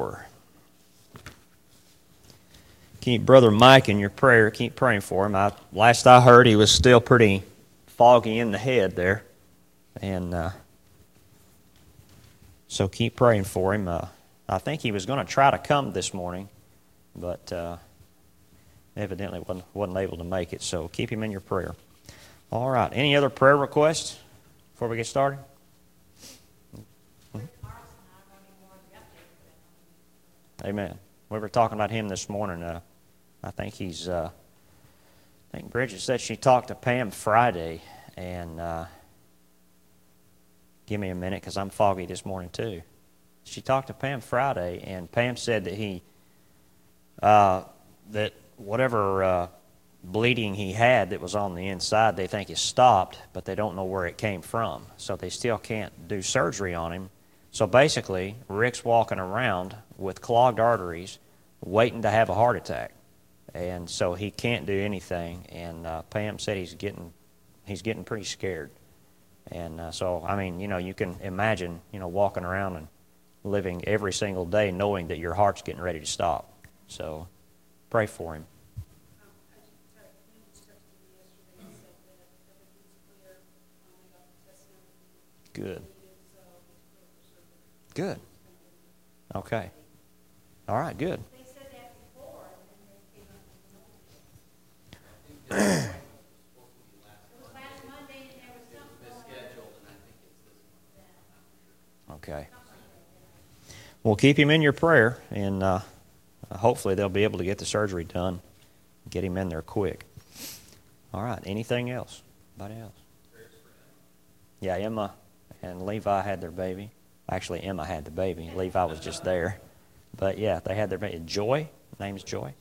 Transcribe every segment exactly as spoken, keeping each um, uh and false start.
four. Keep Brother Mike in your prayer. Keep praying for him. I, last I heard, he was still pretty foggy in the head there. And uh, so keep praying for him. Uh, I think he was going to try to come this morning, but uh, evidently wasn't, wasn't able to make it. So keep him in your prayer. All right. Any other prayer requests before we get started? Amen. We were talking about him this morning. Uh, I think he's, uh, I think Bridget said she talked to Pam Friday, and uh, give me a minute because I'm foggy this morning too. She talked to Pam Friday, and Pam said that he, uh, that whatever uh, bleeding he had that was on the inside, they think is stopped, but they don't know where it came from. So they still can't do surgery on him. So basically, Rick's walking around with clogged arteries, waiting to have a heart attack, and so he can't do anything. And uh, Pam said he's getting he's getting pretty scared. And uh, so, I mean, you know, you can imagine, you know, walking around and living every single day knowing that your heart's getting ready to stop. So, pray for him. Good. Good. Okay. All right, good. They said that before, and then they came up with it was last Monday, and there was something going on. Okay. Well, keep him in your prayer, and uh, hopefully they'll be able to get the surgery done, get him in there quick. All right. Anything else? Anybody else? Yeah, Emma and Levi had their baby. Actually, Emma had the baby. Levi was just there. But, yeah, they had their baby. Joy? Name's Joy?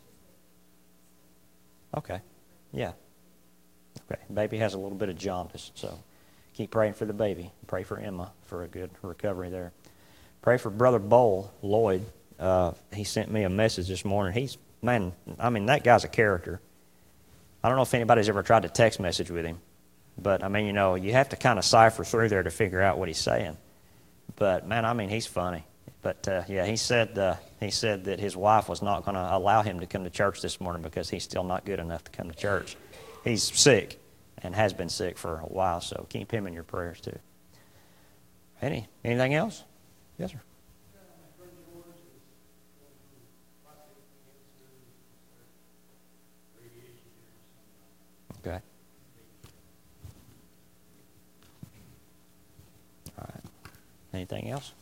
Okay. Yeah. Okay. Baby has a little bit of jaundice, so keep praying for the baby. Pray for Emma for a good recovery there. Pray for Brother Bowl, Lloyd. Uh, he sent me a message this morning. He's, man, I mean, that guy's a character. I don't know if anybody's ever tried to text message with him. But, I mean, you know, you have to kind of cipher through there to figure out what he's saying. But, man, I mean, he's funny. But, uh, yeah, he said uh, he said that his wife was not going to allow him to come to church this morning because he's still not good enough to come to church. He's sick and has been sick for a while, so keep him in your prayers, too. Any Anything else? Yes, sir. Okay. All right. Anything else?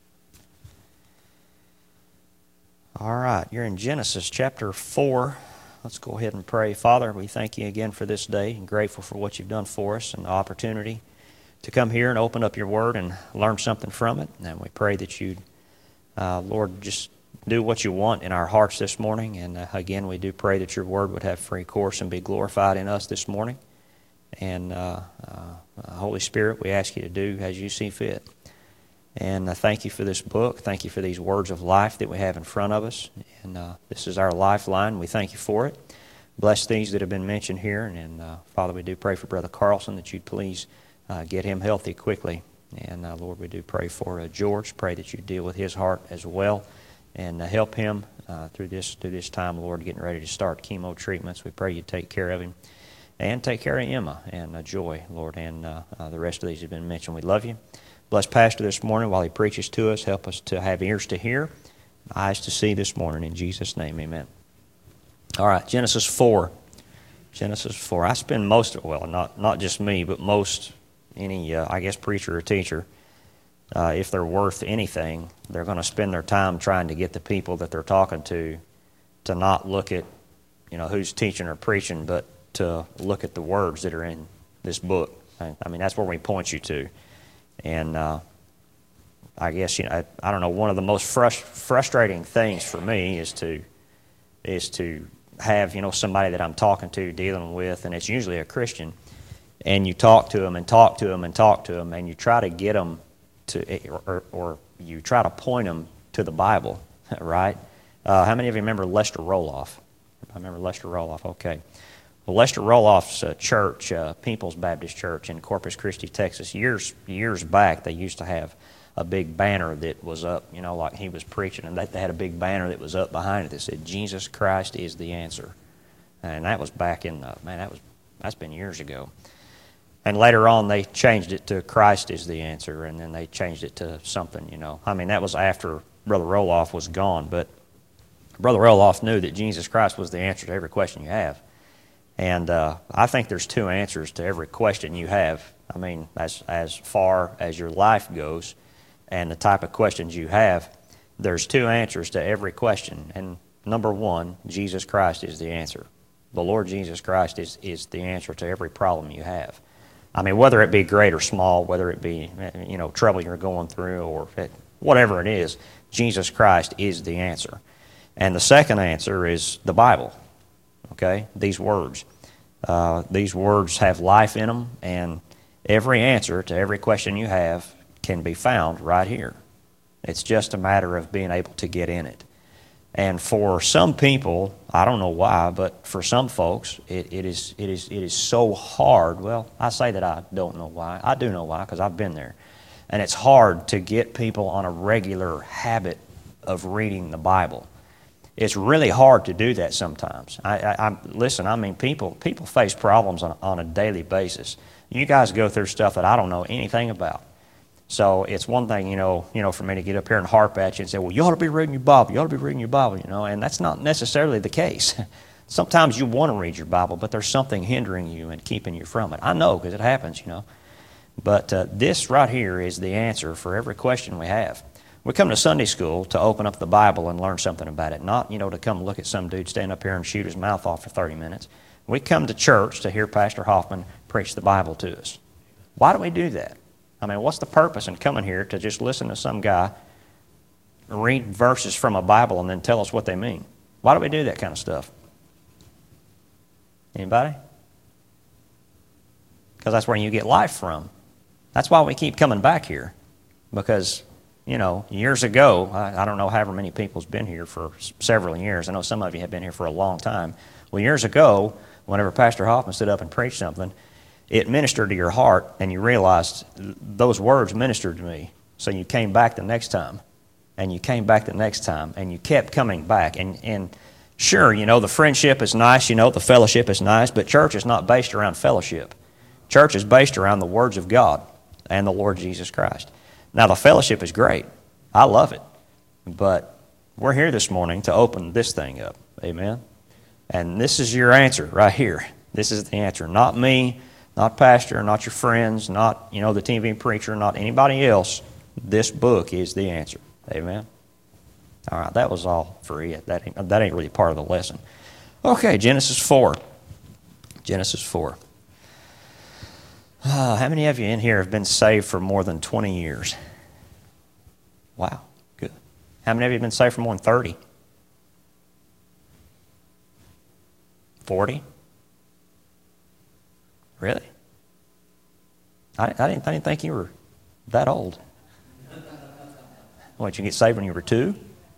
All right. You're in Genesis chapter four. Let's go ahead and pray. Father, we thank you again for this day and grateful for what you've done for us and the opportunity to come here and open up your word and learn something from it. And we pray that you'd, uh, Lord, just do what you want in our hearts this morning. And uh, again, we do pray that your word would have free course and be glorified in us this morning. And uh, uh, Holy Spirit, we ask you to do as you see fit. And uh, thank you for this book. Thank you for these words of life that we have in front of us. And uh, this is our lifeline. We thank you for it. Bless these that have been mentioned here. And, and uh, Father, we do pray for Brother Carlson that you'd please uh, get him healthy quickly. And uh, Lord, we do pray for uh, George. Pray that you deal with his heart as well and uh, help him uh, through this through this time, Lord, getting ready to start chemo treatments. We pray you take care of him and take care of Emma and uh, Joy, Lord, and uh, uh, the rest of these have been mentioned. We love you. Bless Pastor this morning while he preaches to us. Help us to have ears to hear, eyes to see this morning. In Jesus' name, amen. All right, Genesis four. Genesis four. I spend most of, well, not, not just me, but most, any, uh, I guess, preacher or teacher, uh, if they're worth anything, they're going to spend their time trying to get the people that they're talking to to not look at, you know, who's teaching or preaching, but to look at the words that are in this book. I mean, that's where we point you to. And uh, I guess, you know, I, I don't know, one of the most frust- frustrating things for me is to is to have, you know, somebody that I'm talking to, dealing with, and it's usually a Christian, and you talk to them and talk to them and talk to them, and you try to get them to, or, or you try to point them to the Bible, right? Uh, how many of you remember Lester Roloff? I remember Lester Roloff, okay. Well, Lester Roloff's uh, church, uh, People's Baptist Church in Corpus Christi, Texas, years years back, they used to have a big banner that was up, you know, like he was preaching, and they, they had a big banner that was up behind it that said, Jesus Christ is the answer. And that was back in, uh, man, that was, that's been years ago. And later on, they changed it to Christ is the answer, and then they changed it to something, you know. I mean, that was after Brother Roloff was gone, but Brother Roloff knew that Jesus Christ was the answer to every question you have. And uh, I think there's two answers to every question you have. I mean, as as far as your life goes and the type of questions you have, there's two answers to every question. And number one, Jesus Christ is the answer. The Lord Jesus Christ is, is the answer to every problem you have. I mean, whether it be great or small, whether it be, you know, trouble you're going through or whatever it is, Jesus Christ is the answer. And the second answer is the Bible, okay, these words. Uh, these words have life in them, and every answer to every question you have can be found right here. It's just a matter of being able to get in it. And for some people, I don't know why, but for some folks, it, it is it is it is so hard. Well, I say that I don't know why. I do know why, because I've been there. And it's hard to get people on a regular habit of reading the Bible. It's really hard to do that sometimes. I, I, I listen. I mean, people people face problems on, on a daily basis. You guys go through stuff that I don't know anything about. So it's one thing, you know, you know, for me to get up here and harp at you and say, well, you ought to be reading your Bible. You ought to be reading your Bible, you know, and that's not necessarily the case. Sometimes you want to read your Bible, but there's something hindering you and keeping you from it. I know, because it happens, you know. But uh, this right here is the answer for every question we have. We come to Sunday school to open up the Bible and learn something about it, not, you know, to come look at some dude stand up here and shoot his mouth off for thirty minutes. We come to church to hear Pastor Hoffman preach the Bible to us. Why do we do that? I mean, what's the purpose in coming here to just listen to some guy read verses from a Bible and then tell us what they mean? Why do we do that kind of stuff? Anybody? Because that's where you get life from. That's why we keep coming back here. Because, you know, years ago, I, I don't know however many people's been here for several years. I know some of you have been here for a long time. Well, years ago, whenever Pastor Hoffman stood up and preached something, it ministered to your heart, and you realized those words ministered to me. So you came back the next time, and you came back the next time, and you kept coming back. And, and sure, you know, the friendship is nice, you know, the fellowship is nice, but church is not based around fellowship. Church is based around the words of God and the Lord Jesus Christ. Now, the fellowship is great. I love it. But we're here this morning to open this thing up. Amen? And this is your answer right here. This is the answer. Not me. Not pastor, not your friends, not, you know, the T V preacher, not anybody else. This book is the answer. Amen? All right, that was all for it. That ain't, that ain't really part of the lesson. Okay, Genesis four. Genesis four. Uh, how many of you in here have been saved for more than twenty years? Wow, good. How many of you have been saved for more than thirty? forty? Really? I, I, didn't, I didn't think you were that old. What, you get saved when you were two?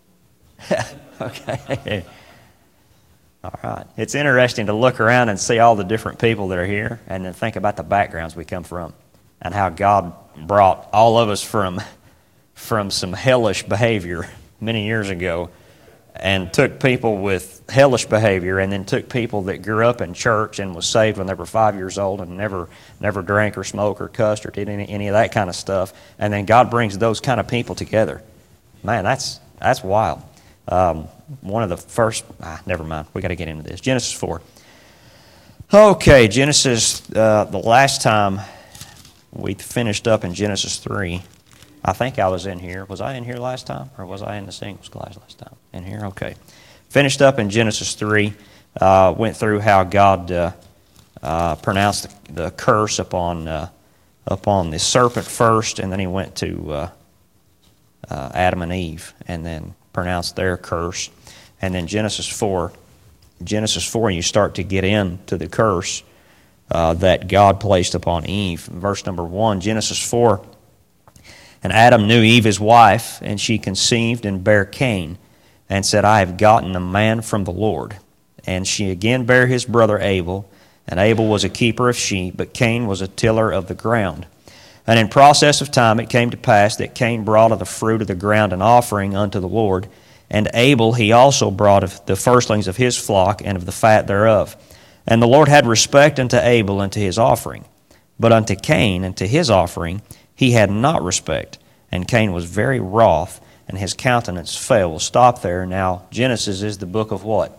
Okay. All right. It's interesting to look around and see all the different people that are here and then think about the backgrounds we come from and how God brought all of us from, from some hellish behavior many years ago and took people with hellish behavior and then took people that grew up in church and was saved when they were five years old and never never drank or smoked or cussed or did any, any of that kind of stuff. And then God brings those kind of people together. Man, that's that's wild. Um, one of the first... Ah, never mind. We got to get into this. Genesis four. Okay, Genesis... Uh, the last time we finished up in Genesis three... I think I was in here. Was I in here last time? Or was I in the singles class last time? In here? Okay. Finished up in Genesis three. Uh, went through how God uh, uh, pronounced the, the curse upon uh, upon the serpent first, and then he went to uh, uh, Adam and Eve, and then pronounced their curse. And then Genesis four. Genesis four, you start to get into the curse uh, that God placed upon Eve. Verse number one, Genesis four. And Adam knew Eve his wife, and she conceived and bare Cain, and said, I have gotten a man from the Lord. And she again bare his brother Abel, and Abel was a keeper of sheep, but Cain was a tiller of the ground. And in process of time it came to pass that Cain brought of the fruit of the ground an offering unto the Lord, and Abel he also brought of the firstlings of his flock and of the fat thereof. And the Lord had respect unto Abel and to his offering. But unto Cain and to his offering he had not respect. And Cain was very wroth, and his countenance fell. We'll stop there. Now, Genesis is the book of what?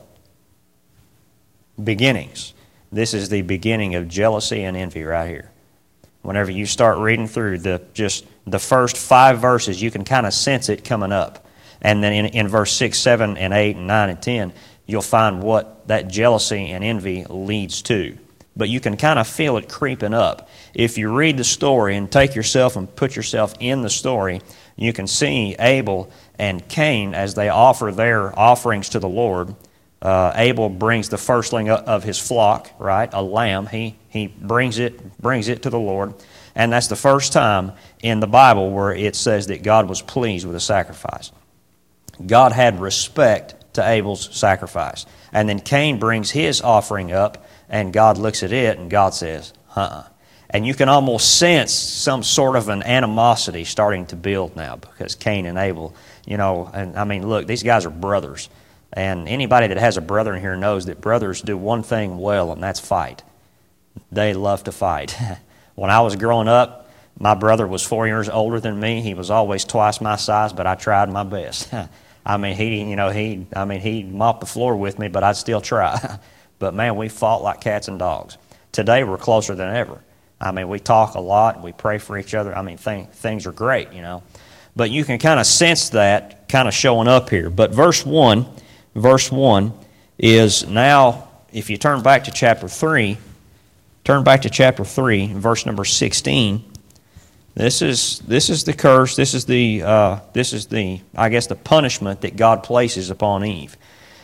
Beginnings. This is the beginning of jealousy and envy right here. Whenever you start reading through the just the first five verses, you can kind of sense it coming up. And then in, in verse six, seven, and eight, and nine, and ten, you'll find what that jealousy and envy leads to. But you can kind of feel it creeping up. If you read the story and take yourself and put yourself in the story, you can see Abel and Cain as they offer their offerings to the Lord. Uh, Abel brings the firstling of his flock, right, a lamb. He he brings it brings it to the Lord, and that's the first time in the Bible where it says that God was pleased with the sacrifice. God had respect to Abel's sacrifice, and then Cain brings his offering up, and God looks at it, and God says, "Uh-uh." And you can almost sense some sort of an animosity starting to build now because Cain and Abel, you know, and I mean, look, these guys are brothers. And anybody that has a brother in here knows that brothers do one thing well, and that's fight. They love to fight. When I was growing up, my brother was four years older than me. He was always twice my size, but I tried my best. I mean, he, you know, he, I mean, he mopped the floor with me, but I'd still try. But man, we fought like cats and dogs. Today, we're closer than ever. I mean, we talk a lot. We pray for each other. I mean, th- things are great, you know. But you can kind of sense that kind of showing up here. But verse one... Verse one is now, if you turn back to chapter three, turn back to chapter three, verse number sixteen. This is this is the curse. This is the uh, this is the I guess the punishment that God places upon Eve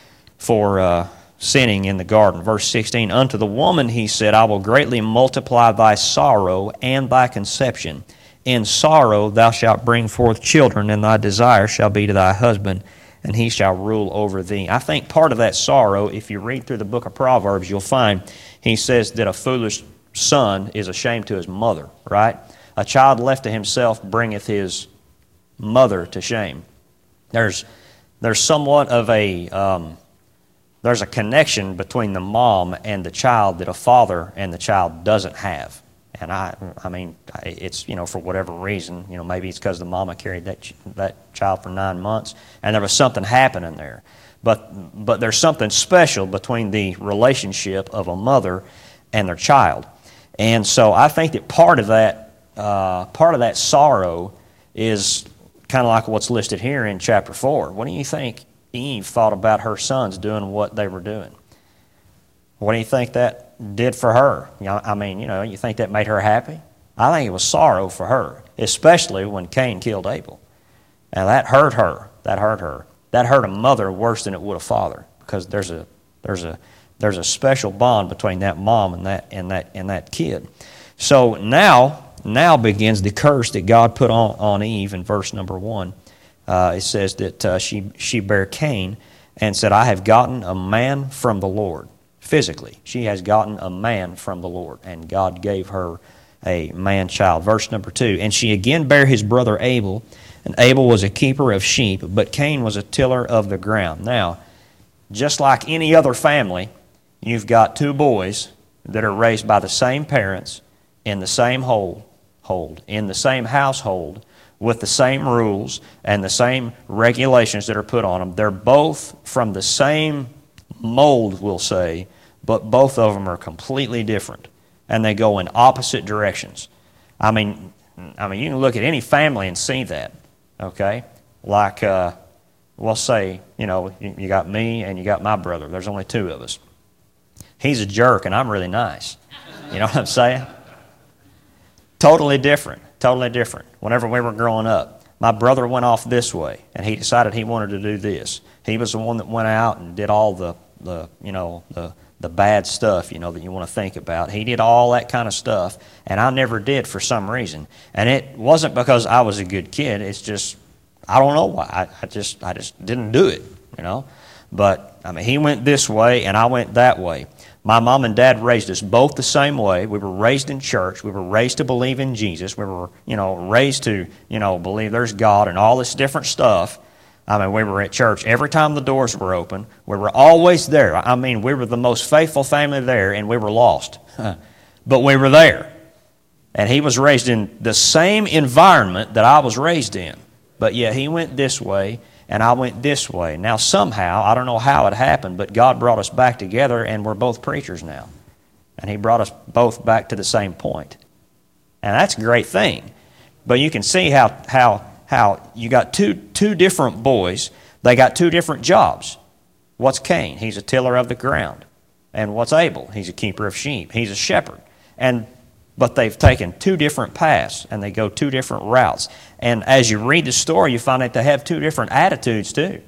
for uh, sinning in the garden. Verse sixteen. Unto the woman he said, I will greatly multiply thy sorrow and thy conception. In sorrow thou shalt bring forth children, and thy desire shall be to thy husband, and he shall rule over thee. I think part of that sorrow, if you read through the book of Proverbs, you'll find he says that a foolish son is ashamed to his mother, right? A child left to himself bringeth his mother to shame. There's there's somewhat of a um, there's a connection between the mom and the child that a father and the child doesn't have. And I, I mean, it's, you know, for whatever reason, you know, maybe it's because the mama carried that ch- that child for nine months, and there was something happening there. But but there's something special between the relationship of a mother and their child, and so I think that part of that uh, part of that sorrow is kind of like what's listed here in chapter four. What do you think Eve thought about her sons doing what they were doing? What do you think that did for her? You know, I mean, you know, you think that made her happy? I think it was sorrow for her, especially when Cain killed Abel. And that hurt her. That hurt her. That hurt a mother worse than it would a father, because there's a there's a there's a special bond between that mom and that and that and that kid. So now now begins the curse that God put on, on Eve in verse number one. Uh, it says that uh, she she bare Cain and said, I have gotten a man from the Lord. Physically, she has gotten a man from the Lord, and God gave her a man-child. Verse number two, and she again bare his brother Abel, and Abel was a keeper of sheep, but Cain was a tiller of the ground. Now, just like any other family, you've got two boys that are raised by the same parents, in the same hold, hold, in the same household, with the same rules and the same regulations that are put on them. They're both from the same mold, we'll say, but both of them are completely different, and they go in opposite directions. I mean, I mean, you can look at any family and see that, okay? Like, uh, we'll say, you know, you got me and you got my brother. There's only two of us. He's a jerk, and I'm really nice. You know what I'm saying? Totally different, totally different. Whenever we were growing up, my brother went off this way, and he decided he wanted to do this. He was the one that went out and did all the, the you know, the the bad stuff, you know, that you want to think about. He did all that kind of stuff, and I never did for some reason. And it wasn't because I was a good kid. It's just, I don't know why. I, I just I just didn't do it, you know. But, I mean, he went this way and I went that way. My mom and dad raised us both the same way. We were raised in church. We were raised to believe in Jesus. We were, you know, raised to, you know, believe there's God and all this different stuff. I mean, we were at church every time the doors were open. We were always there. I mean, we were the most faithful family there, and we were lost. But we were there. And he was raised in the same environment that I was raised in. But yet he went this way, and I went this way. Now, somehow, I don't know how it happened, but God brought us back together, and we're both preachers now. And he brought us both back to the same point. And that's a great thing. But you can see how how how you got two two different boys. They got two different jobs. What's Cain? He's a tiller of the ground. And what's Abel? He's a keeper of sheep. He's a shepherd. And but they've taken two different paths, and they go two different routes. And as you read the story, you find that they have two different attitudes too.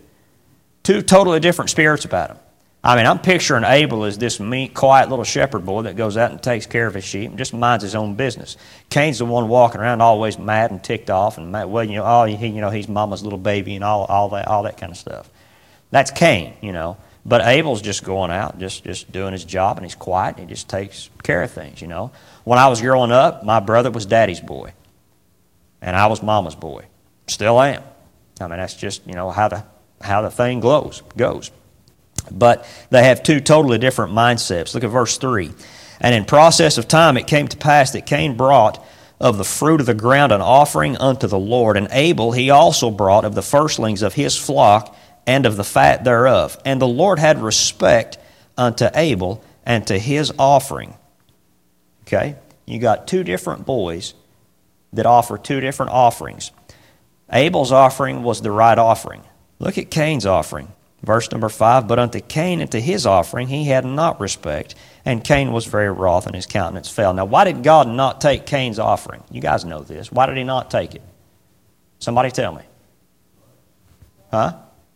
Two totally different spirits about them. I mean, I'm picturing Abel as this meek, quiet little shepherd boy that goes out and takes care of his sheep and just minds his own business. Cain's the one walking around always mad and ticked off and mad, well, you know, oh, he, you know, he's mama's little baby and all, all that, all that kind of stuff. That's Cain, you know. But Abel's just going out, just, just doing his job, and he's quiet, and he just takes care of things, you know. When I was growing up, my brother was daddy's boy, and I was mama's boy. Still am. I mean, that's just, you know, how the how the thing goes. goes. But they have two totally different mindsets. Look at verse three. And in process of time it came to pass that Cain brought of the fruit of the ground an offering unto the Lord, and Abel he also brought of the firstlings of his flock and of the fat thereof. And the Lord had respect unto Abel and to his offering. Okay? You got two different boys that offer two different offerings. Abel's offering was the right offering. Look at Cain's offering. Verse number five, but unto Cain and to his offering he had not respect, and Cain was very wroth, and his countenance fell. Now, why did God not take Cain's offering? You guys know this. Why did he not take it? Somebody tell me. Huh?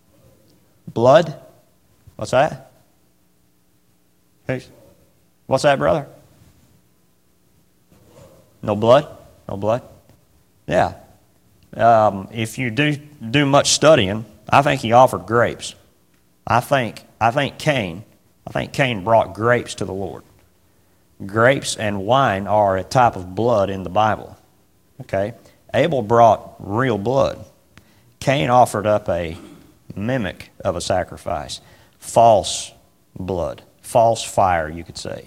Blood? What's that? What's that, brother? No blood? No blood? Yeah. Um, if you do do much studying, I think he offered grapes. I think I think Cain, I think Cain brought grapes to the Lord. Grapes and wine are a type of blood in the Bible. Okay? Abel brought real blood. Cain offered up a mimic of a sacrifice. False blood. False fire, you could say.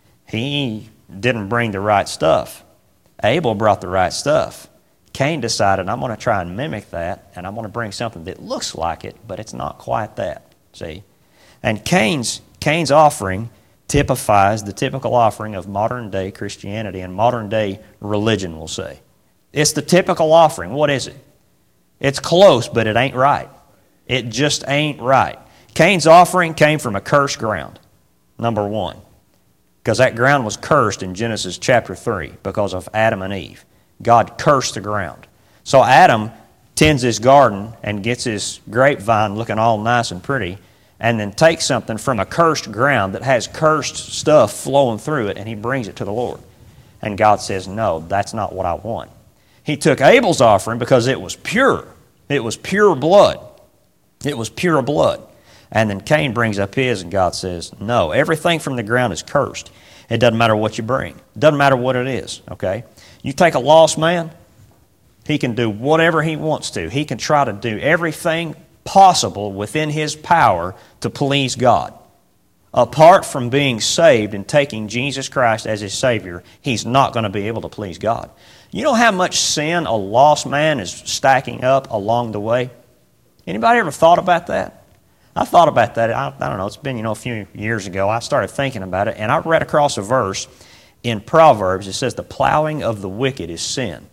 He didn't bring the right stuff. Abel brought the right stuff. Cain decided, I'm going to try and mimic that, and I'm going to bring something that looks like it, but it's not quite that. See? And Cain's, Cain's offering typifies the typical offering of modern-day Christianity and modern-day religion, we'll say. It's the typical offering. What is it? It's close, but it ain't right. It just ain't right. Cain's offering came from a cursed ground, number one, because that ground was cursed in Genesis chapter three because of Adam and Eve. God cursed the ground. So Adam tends his garden and gets his grapevine looking all nice and pretty, and then takes something from a cursed ground that has cursed stuff flowing through it, and he brings it to the Lord. And God says, no, that's not what I want. He took Abel's offering because it was pure. It was pure blood. It was pure blood. And then Cain brings up his, and God says, no, everything from the ground is cursed. It doesn't matter what you bring. It doesn't matter what it is, okay? You take a lost man, he can do whatever he wants to. He can try to do everything possible within his power to please God. Apart from being saved and taking Jesus Christ as his Savior, he's not going to be able to please God. You know how much sin a lost man is stacking up along the way? Anybody ever thought about that? I thought about that. I, I don't know. It's been, you know, a few years ago. I started thinking about it, and I read across a verse in Proverbs. It says, the plowing of the wicked is sin.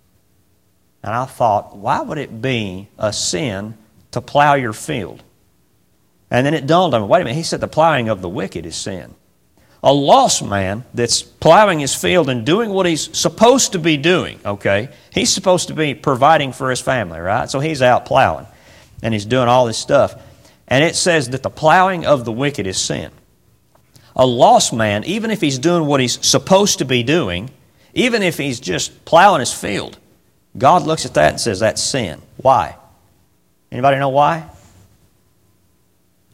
And I thought, why would it be a sin to plow your field? And then it dawned on me, wait a minute, he said the plowing of the wicked is sin. A lost man that's plowing his field and doing what he's supposed to be doing, okay? He's supposed to be providing for his family, right? So he's out plowing, and he's doing all this stuff. And it says that the plowing of the wicked is sin. A lost man, even if he's doing what he's supposed to be doing, even if he's just plowing his field, God looks at that and says that's sin. Why? Anybody know why?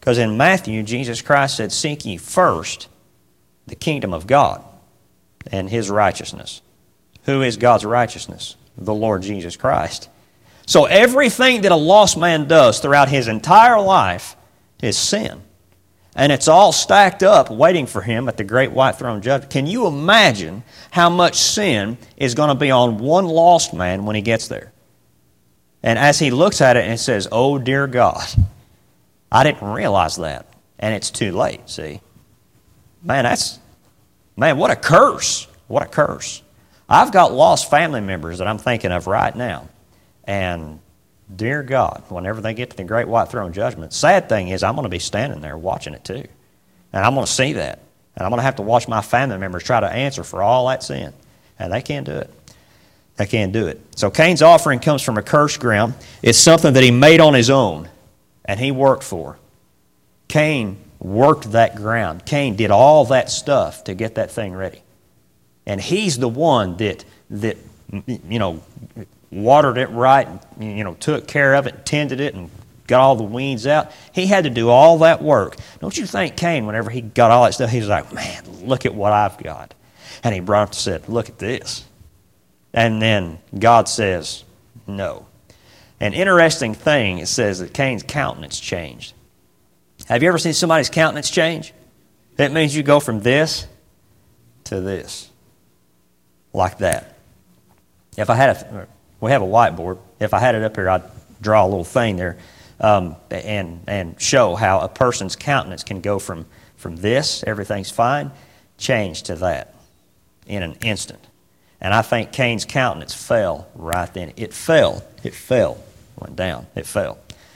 Because in Matthew, Jesus Christ said, seek ye first the kingdom of God and His righteousness. Who is God's righteousness? The Lord Jesus Christ. So everything that a lost man does throughout his entire life is sin. And it's all stacked up waiting for him at the great white throne judgment. Can you imagine how much sin is going to be on one lost man when he gets there? And as he looks at it and says, oh dear God, I didn't realize that. And it's too late, see? Man, that's, man, what a curse. What a curse. I've got lost family members that I'm thinking of right now. And dear God, whenever they get to the great white throne judgment, sad thing is I'm going to be standing there watching it too. And I'm going to see that. And I'm going to have to watch my family members try to answer for all that sin. And they can't do it. They can't do it. So Cain's offering comes from a cursed ground. It's something that he made on his own and he worked for. Cain worked that ground. Cain did all that stuff to get that thing ready. And he's the one that, that you know, watered it right, and, you know, took care of it, tended it, and got all the weeds out. He had to do all that work. Don't you think Cain, whenever he got all that stuff, he was like, man, look at what I've got. And he brought up and said, look at this. And then God says, no. An interesting thing, it says that Cain's countenance changed. Have you ever seen somebody's countenance change? It means you go from this to this. Like that. If I had a, we have a whiteboard. If I had it up here, I'd draw a little thing there um, and and show how a person's countenance can go from, from this, everything's fine, change to that in an instant. And I think Cain's countenance fell right then. It fell. It fell. Went down. It fell.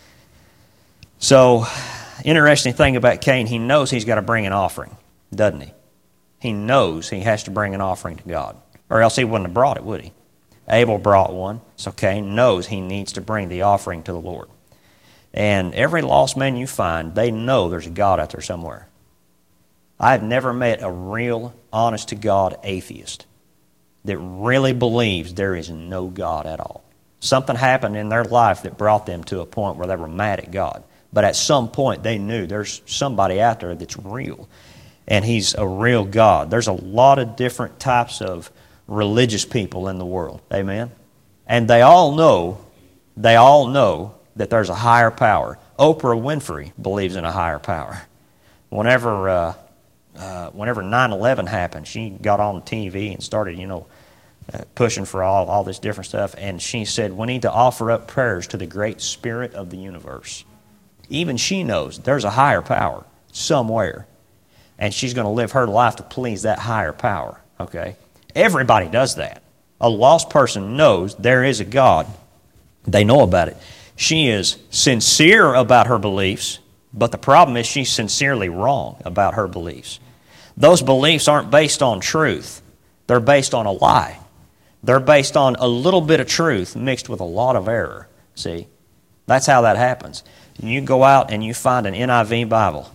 So, interesting thing about Cain, he knows he's got to bring an offering, doesn't he? He knows he has to bring an offering to God. Or else he wouldn't have brought it, would he? Abel brought one, so Cain knows he needs to bring the offering to the Lord. And every lost man you find, they know there's a God out there somewhere. I've never met a real, honest-to-God atheist that really believes there is no God at all. Something happened in their life that brought them to a point where they were mad at God. But at some point they knew there's somebody out there that's real. And He's a real God. There's a lot of different types of religious people in the world. Amen? And they all know, they all know that there's a higher power. Oprah Winfrey believes in a higher power. Whenever uh, uh, whenever nine eleven happened, she got on T V and started, you know, uh, pushing for all, all this different stuff. And she said, we need to offer up prayers to the great spirit of the universe. Even she knows there's a higher power somewhere. And she's going to live her life to please that higher power. Okay? Everybody does that. A lost person knows there is a God. They know about it. She is sincere about her beliefs, but the problem is she's sincerely wrong about her beliefs. Those beliefs aren't based on truth. They're based on a lie. They're based on a little bit of truth mixed with a lot of error. See? That's how that happens. You go out and you find an N I V Bible.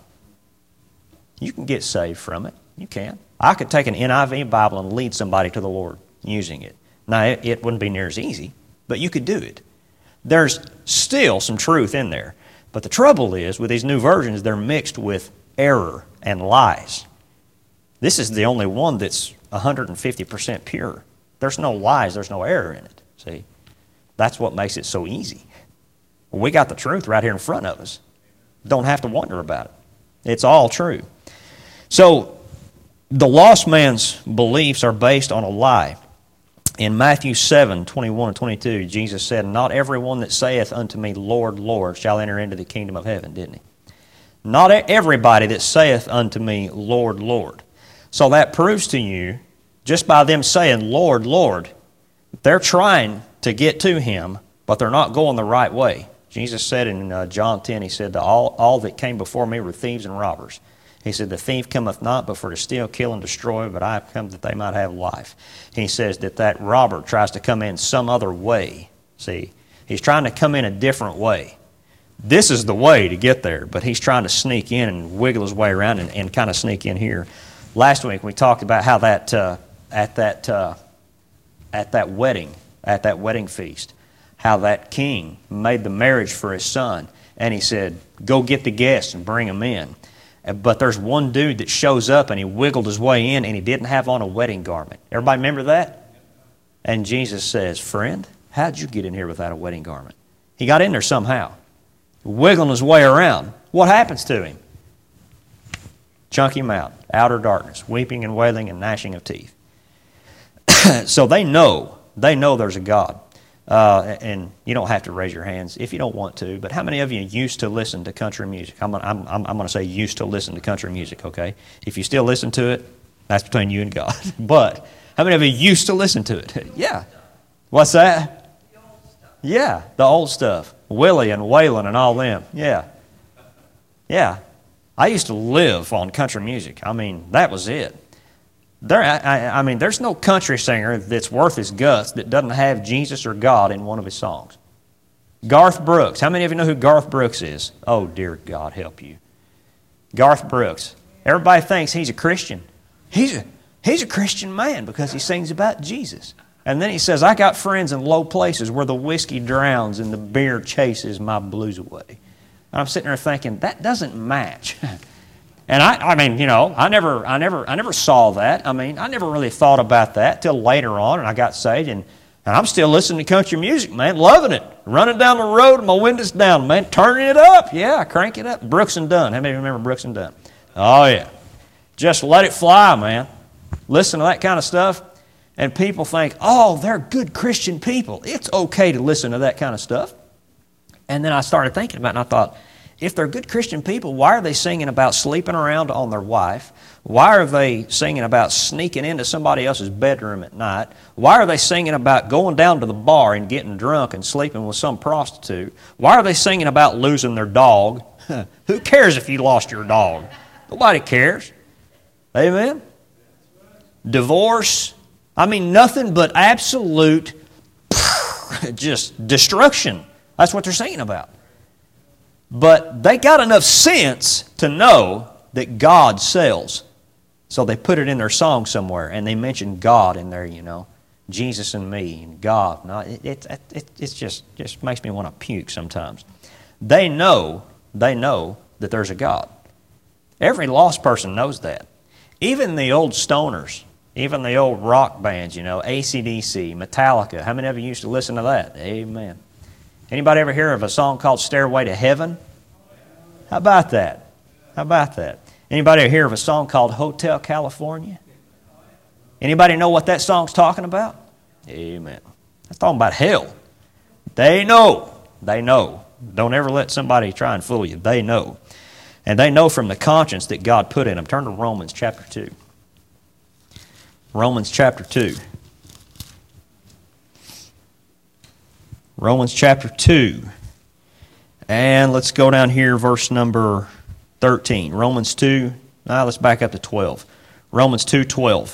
You can get saved from it. You can. I could take an N I V Bible and lead somebody to the Lord using it. Now, it, it wouldn't be near as easy, but you could do it. There's still some truth in there. But the trouble is, with these new versions, they're mixed with error and lies. This is the only one that's one hundred fifty percent pure. There's no lies, there's no error in it. See? That's what makes it so easy. We got the truth right here in front of us. Don't have to wonder about it. It's all true. So, the lost man's beliefs are based on a lie. In Matthew seven, twenty-one and twenty-two, Jesus said, not everyone that saith unto me, Lord, Lord, shall enter into the kingdom of heaven, didn't he? Not everybody that saith unto me, Lord, Lord. So that proves to you, just by them saying, Lord, Lord, they're trying to get to Him, but they're not going the right way. Jesus said in uh, John ten, He said, all, all that came before me were thieves and robbers. He said, the thief cometh not but for to steal, kill, and destroy, but I have come that they might have life. He says that that robber tries to come in some other way. See, he's trying to come in a different way. This is the way to get there, but he's trying to sneak in and wiggle his way around and, and kind of sneak in here. Last week we talked about how that uh, at that uh, at that wedding, at that wedding feast, how that king made the marriage for his son. And he said, go get the guests and bring them in. But there's one dude that shows up and he wiggled his way in and he didn't have on a wedding garment. Everybody remember that? And Jesus says, friend, how'd you get in here without a wedding garment? He got in there somehow, wiggling his way around. What happens to him? Chunk him out, outer darkness, weeping and wailing and gnashing of teeth. So they know, they know there's a God. Uh, and you don't have to raise your hands if you don't want to, but how many of you used to listen to country music? I'm, I'm, I'm, I'm going to say used to listen to country music, okay? If you still listen to it, that's between you and God. But how many of you used to listen to it? Yeah. What's that? Yeah, the old stuff. Willie and Waylon and all them. Yeah. Yeah. I used to live on country music. I mean, that was it. There, I, I mean, there's no country singer that's worth his guts that doesn't have Jesus or God in one of his songs. Garth Brooks. How many of you know who Garth Brooks is? Oh, dear God, help you. Garth Brooks. Everybody thinks he's a Christian. He's a, he's a Christian man because he sings about Jesus. And then he says, I got friends in low places where the whiskey drowns and the beer chases my blues away. And I'm sitting there thinking, that doesn't match. And I, I mean, you know, I never, I never, I never saw that. I mean, I never really thought about that till later on, and I got saved, and, and I'm still listening to country music, man, loving it, running down the road, and my windows down, man, turning it up, yeah, crank it up. Brooks and Dunn. How many remember Brooks and Dunn? Oh yeah, just let it fly, man. Listen to that kind of stuff, and people think, oh, they're good Christian people. It's okay to listen to that kind of stuff. And then I started thinking about it, and I thought, if they're good Christian people, why are they singing about sleeping around on their wife? Why are they singing about sneaking into somebody else's bedroom at night? Why are they singing about going down to the bar and getting drunk and sleeping with some prostitute? Why are they singing about losing their dog? Who cares if you lost your dog? Nobody cares. Amen? Divorce. I mean, nothing but absolute just destruction. That's what they're singing about. But they got enough sense to know that God sells. So they put it in their song somewhere, and they mention God in there, you know. Jesus and me, and God. No, it, it, it, it's just, just makes me want to puke sometimes. They know, they know that there's a God. Every lost person knows that. Even the old stoners, even the old rock bands, you know, A C D C, Metallica. How many of you used to listen to that? Amen. Anybody ever hear of a song called Stairway to Heaven? How about that? How about that? Anybody ever hear of a song called Hotel California? Anybody know what that song's talking about? Amen. That's talking about hell. They know. They know. Don't ever let somebody try and fool you. They know. And they know from the conscience that God put in them. Turn to Romans chapter two. Romans chapter two. Romans chapter two. And let's go down here, verse number thirteen. Romans two. Now let's back up to twelve. Romans two twelve.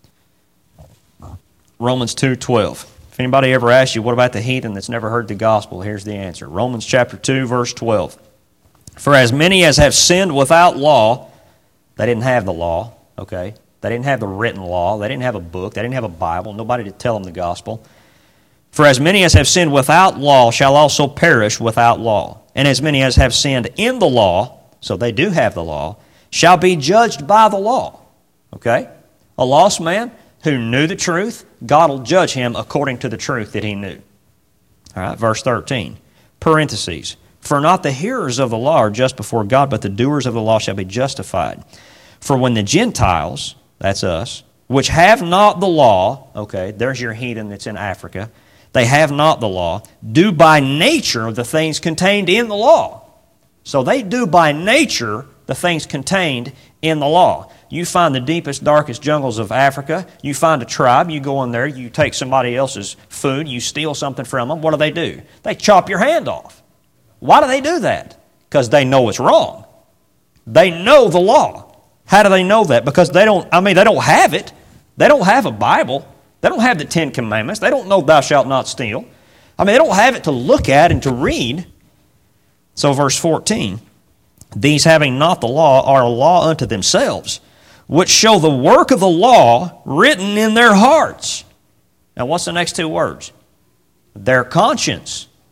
Romans two twelve. If anybody ever asks you, what about the heathen that's never heard the gospel? Here's the answer. Romans chapter two, verse twelve. For as many as have sinned without law, they didn't have the law, okay? They didn't have the written law. They didn't have a book. They didn't have a Bible. Nobody to tell them the gospel. For as many as have sinned without law shall also perish without law. And as many as have sinned in the law, so they do have the law, shall be judged by the law. Okay? A lost man who knew the truth, God will judge him according to the truth that he knew. All right, verse thirteen. Parentheses. For not the hearers of the law are just before God, but the doers of the law shall be justified. For when the Gentiles, that's us, which have not the law, okay, there's your heathen that's in Africa, they have not the law, do by nature the things contained in the law. So they do by nature the things contained in the law. You find the deepest, darkest jungles of Africa, you find a tribe, you go in there, you take somebody else's food, you steal something from them, what do they do? They chop your hand off. Why do they do that? Because they know it's wrong. They know the law. How do they know that? Because they don't, I mean, they don't have it. They don't have a Bible. They don't have the Ten Commandments. They don't know thou shalt not steal. I mean, they don't have it to look at and to read. So verse fourteen, these having not the law are a law unto themselves, which show the work of the law written in their hearts. Now what's the next two words? Their conscience.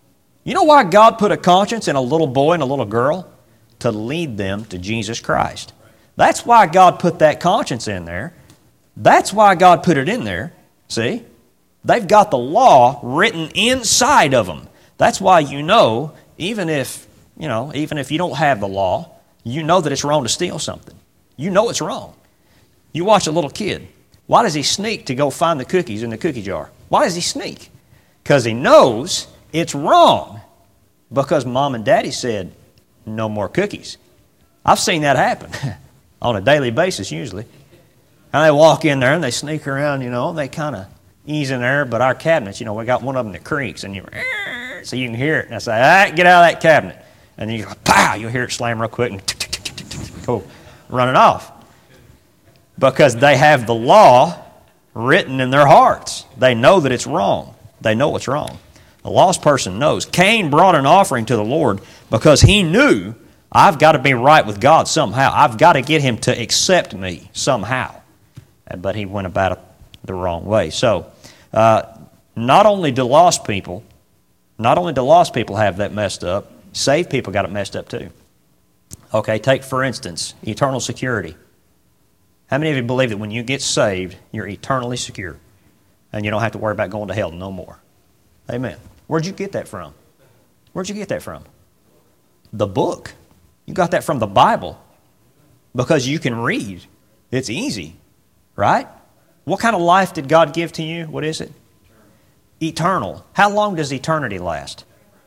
You know why God put a conscience in a little boy and a little girl? To lead them to Jesus Christ. That's why God put that conscience in there. That's why God put it in there. See? They've got the law written inside of them. That's why you know, even if, you know, even if you don't have the law, you know that it's wrong to steal something. You know it's wrong. You watch a little kid. Why does he sneak to go find the cookies in the cookie jar? Why does he sneak? Because he knows it's wrong. Because mom and daddy said, no more cookies. I've seen that happen on a daily basis usually. And they walk in there and they sneak around, you know, and they kind of ease in there. But our cabinets, you know, we got one of them that creaks, and you, so you can hear it. And I say, all right, get out of that cabinet. And then you go, pow, you'll hear it slam real quick and go running off. Because they have the law written in their hearts. They know that it's wrong. They know it's wrong. A lost person knows. Cain brought an offering to the Lord because he knew, I've got to be right with God somehow. I've got to get him to accept me somehow. But he went about it the wrong way. So, uh, not only do lost people, not only do lost people have that messed up, saved people got it messed up too. Okay, take for instance, eternal security. How many of you believe that when you get saved, you're eternally secure and you don't have to worry about going to hell no more? Amen. Where'd you get that from? Where'd you get that from? The book. You got that from the Bible because you can read. It's easy, right? What kind of life did God give to you? What is it? Eternal. How long does eternity last?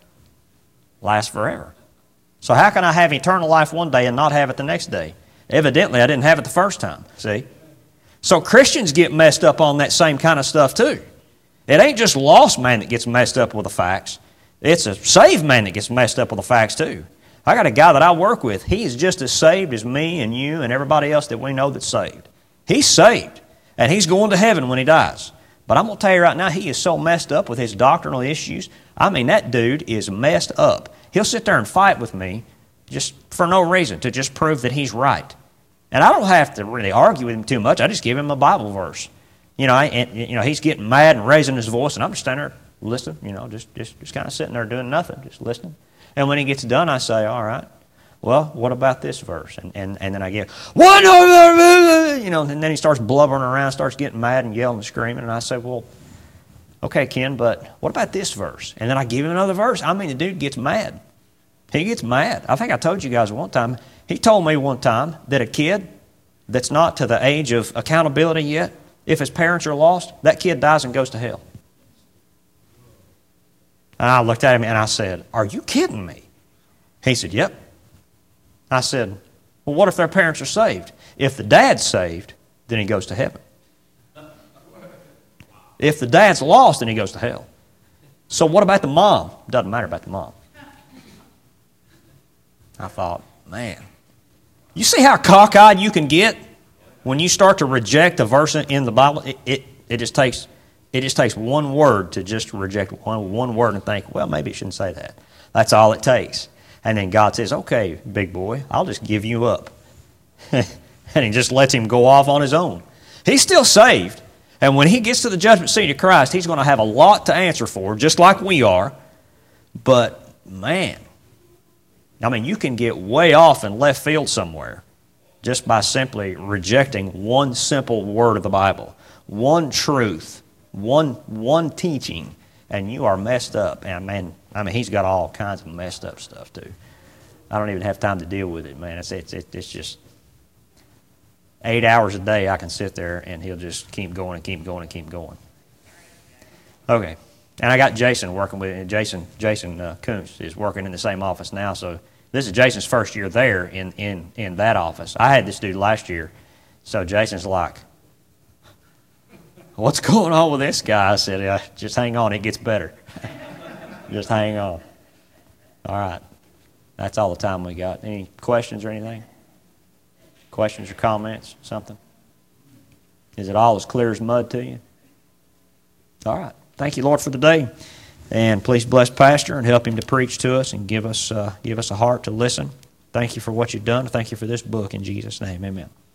Last forever. So how can I have eternal life one day and not have it the next day? Evidently, I didn't have it the first time, see? So Christians get messed up on that same kind of stuff too. It ain't just lost man that gets messed up with the facts. It's a saved man that gets messed up with the facts too. I got a guy that I work with. He's just as saved as me and you and everybody else that we know that's saved. He's saved, and he's going to heaven when he dies. But I'm going to tell you right now, he is so messed up with his doctrinal issues. I mean, that dude is messed up. He'll sit there and fight with me just for no reason, to just prove that he's right. And I don't have to really argue with him too much. I just give him a Bible verse. You know, I, and, you know, he's getting mad and raising his voice, and I'm just standing there listening, you know, just, just, just kind of sitting there doing nothing, just listening. And when he gets done, I say, all right, well, what about this verse? And, and, and then I get, what? You know, and then he starts blubbering around, starts getting mad and yelling and screaming. And I say, well, okay, Ken, but what about this verse? And then I give him another verse. I mean, the dude gets mad. He gets mad. I think I told you guys one time, he told me one time that a kid that's not to the age of accountability yet, if his parents are lost, that kid dies and goes to hell. And I looked at him and I said, are you kidding me? He said, yep. I said, well, what if their parents are saved? If the dad's saved, then he goes to heaven. If the dad's lost, then he goes to hell. So what about the mom? Doesn't matter about the mom. I thought, man, you see how cockeyed you can get when you start to reject a verse in the Bible? It, it, it just takes it just takes one word to just reject one, one word and think, well, maybe it shouldn't say that. That's all it takes. And then God says, okay, big boy, I'll just give you up. And he just lets him go off on his own. He's still saved. And when he gets to the judgment seat of Christ, he's going to have a lot to answer for, just like we are. But, man, I mean, you can get way off in left field somewhere just by simply rejecting one simple word of the Bible, one truth, one, one teaching, and you are messed up. And, man, I mean, he's got all kinds of messed up stuff, too. I don't even have time to deal with it, man. It's, it's, it's just eight hours a day I can sit there, and he'll just keep going and keep going and keep going. Okay. And I got Jason working with Jason. Jason uh, Kuntz is working in the same office now. So this is Jason's first year there in, in, in that office. I had this dude last year. So Jason's like, what's going on with this guy? I said, uh, just hang on. It gets better. Just hang on. All right. That's all the time we got. Any questions or anything? Questions or comments? Something? Is it all as clear as mud to you? All right. Thank you, Lord, for the day. And please bless Pastor and help him to preach to us and give us, uh, give us a heart to listen. Thank you for what you've done. Thank you for this book. In Jesus' name, amen.